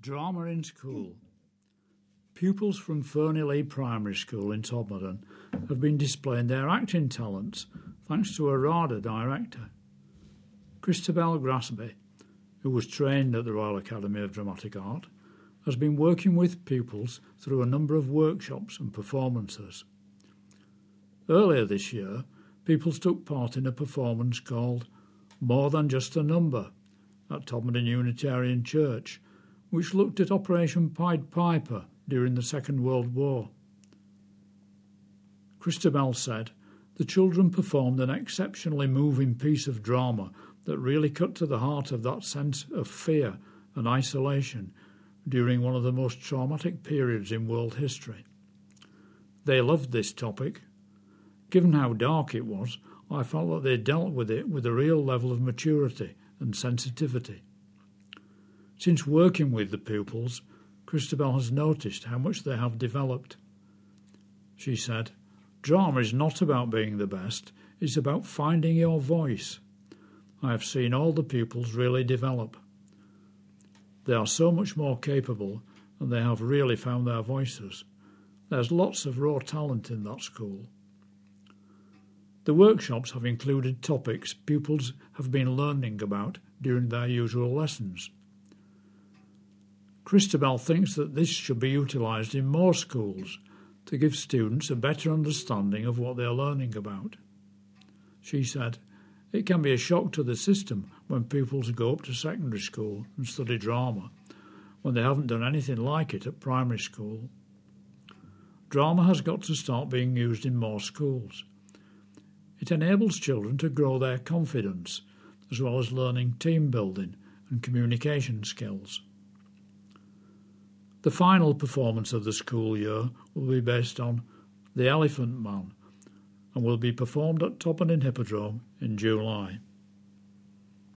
Drama in school. Pupils from Fernley Primary School in Todmorden have been displaying their acting talents thanks to a RADA director. Christabel Grasby, who was trained at the Royal Academy of Dramatic Art, has been working with pupils through a number of workshops and performances. Earlier this year, pupils took part in a performance called More Than Just a Number at Todmorden Unitarian Church, which looked at Operation Pied Piper during the Second World War. Christabel said the children performed an exceptionally moving piece of drama that really cut to the heart of that sense of fear and isolation during one of the most traumatic periods in world history. They loved this topic. Given how dark it was, I felt that they dealt with it with a real level of maturity and sensitivity. Since working with the pupils, Christabel has noticed how much they have developed. She said, "Drama is not about being the best, it's about finding your voice. I have seen all the pupils really develop. They are so much more capable and they have really found their voices. There's lots of raw talent in that school." The workshops have included topics pupils have been learning about during their usual lessons. Christabel thinks that this should be utilised in more schools to give students a better understanding of what they are learning about. She said, "It can be a shock to the system when pupils go up to secondary school and study drama, when they haven't done anything like it at primary school. Drama has got to start being used in more schools. It enables children to grow their confidence, as well as learning team building and communication skills." The final performance of the school year will be based on The Elephant Man and will be performed at Todmorden Hippodrome in July.